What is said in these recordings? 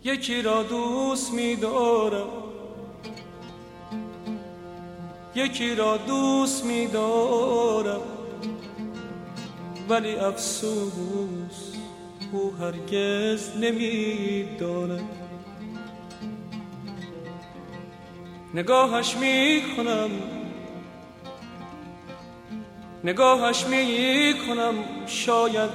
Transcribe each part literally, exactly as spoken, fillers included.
یکی را دوست می دارم، یکی را دوست می دارم، ولی افسوس او هرگز نمی دارد. نگاهش می کنم، نگاهش می کنم، شاید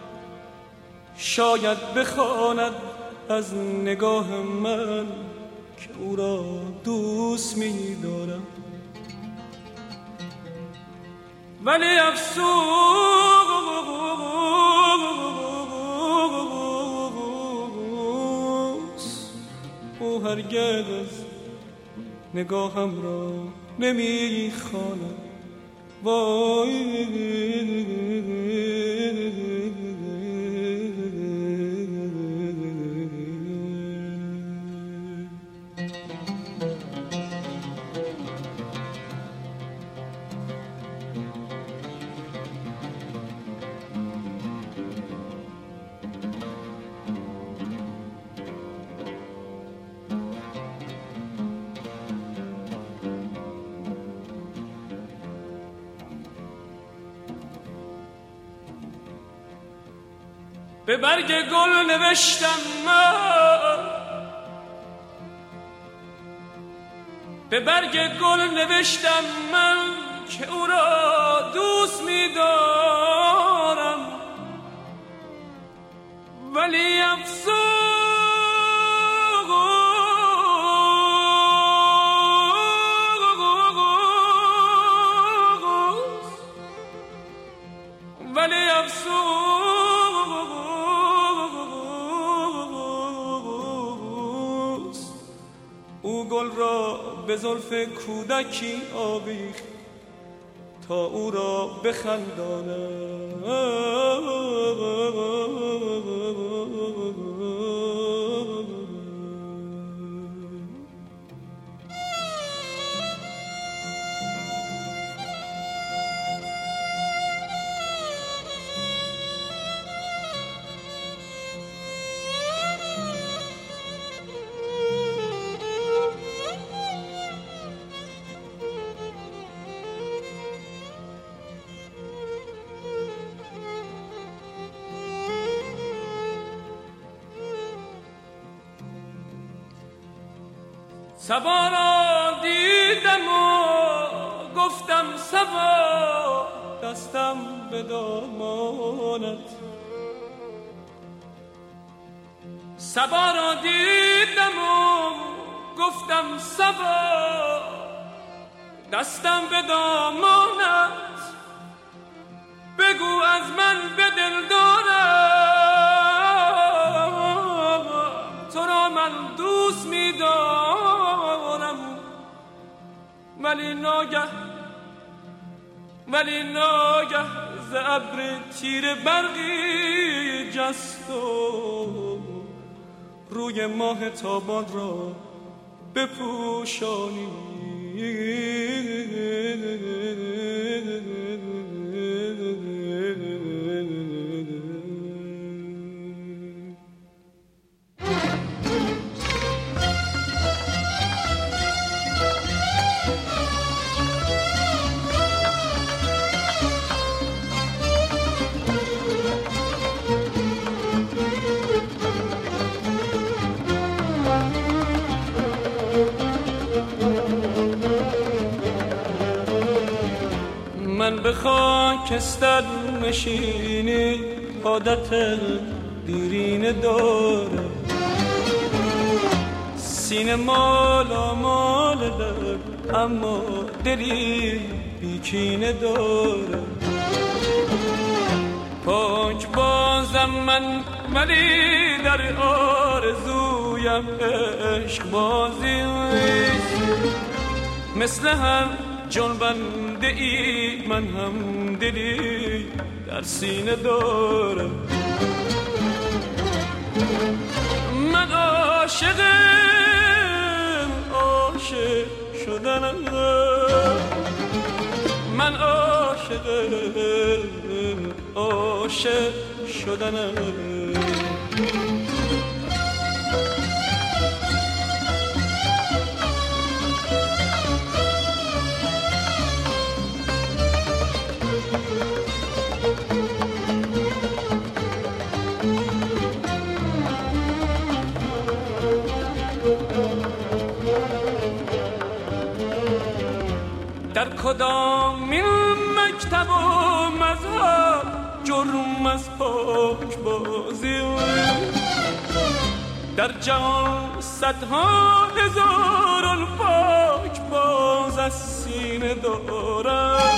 شاید بخواند از نگاه من که او را دوست می دارم، ولی افسوس او هرگز نگاهم را نمی خواند. وای به برگ گل نوشتم من، به برگ گل نوشتم من که او را دوست می دارم، ولی افسوس ولی افسوس او گل را به زلف کودکی آویخت تا او را بخنداند. صبا را دیدم و گفتم صبا، دستم به دامانت. صبا را دیدم و گفتم صبا، دستم به دامانت. بگو از من به دل دارم، تو را من دوست می دارم، ولی ناگه ولی ناگه ز ابر تیر برقی جست و روی ماه تابان را بپوشانی. من به خاکستر نشینی عادت دیرینه داره، سینه مالا مال داره اما دلی بیکینه داره. پاک بازم من ولی در آرزویم عشق بازی مثل هم جنبنده ای، من هم دلی در سینه دارم. من عاشقم، عاشق شدنم، من عاشقم، عاشق شدنم. در کدامین مکتب و مذهب جرم از پاک بازی؟ در جهان صدها هزاران پاک باز از سینه دارم.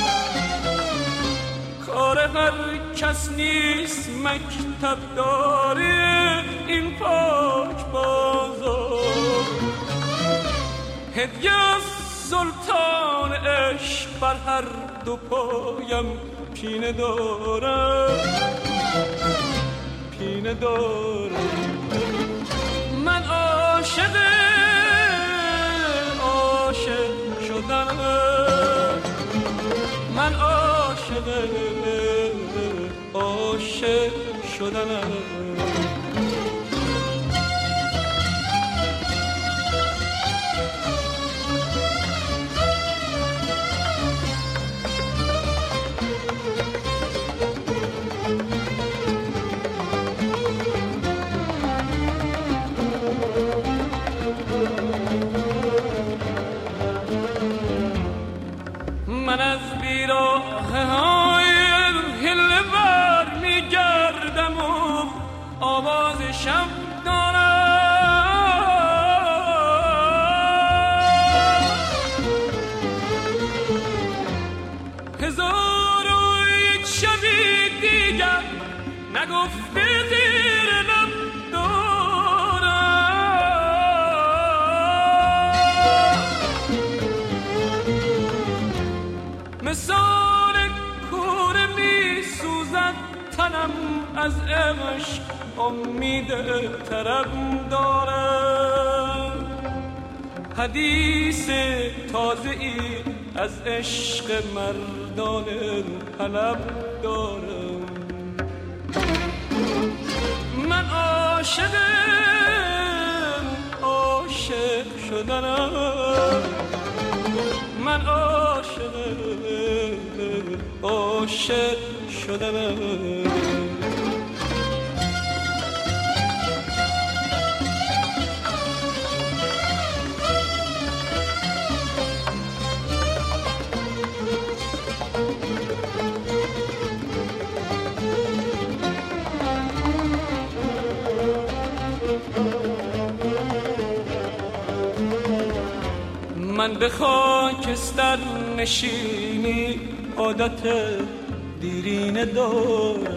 کار هر کس نیست مکتب داره این پاک بازار. هدیه از سلطان عشق بر هر دو پایم پینه دارم، پینه دارم. من عاشق عاشق شدنم، من عاشق عاشق شدنم. من از بیراه های هله بر می گردم و آواز شب دارم. هزار و یک شبی دیگر نگفته زیر لب دارم. مثال کوره می سوزد تنم از عشق، امید طرب دارم. حدیث تازه ای از عشق مردان حلب دارم. من عاشق عاشق شدنم، من عاشق عاشق شدنم. من به خاکستر نشینی عادت دیرینه دارم.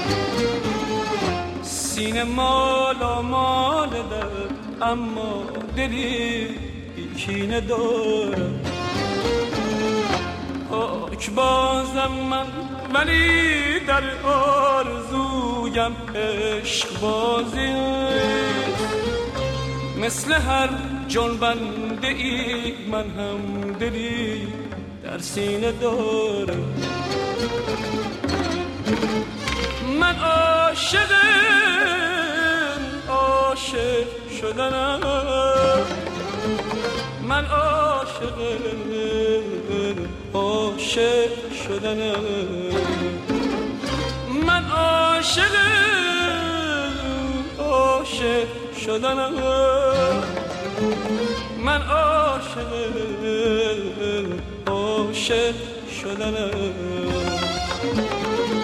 سینه مالا مال در اما دلی بیکینه دارم. پاک بازم من ولی در آرزویم عشق بازی. مثل هر جنبنده ای من هم دلی در سینه دارم. من عاشق عاشق شدنم، من عاشق عاشق شدنم. من عاشق عاشق شدنم، من عاشق عاشق شدنم.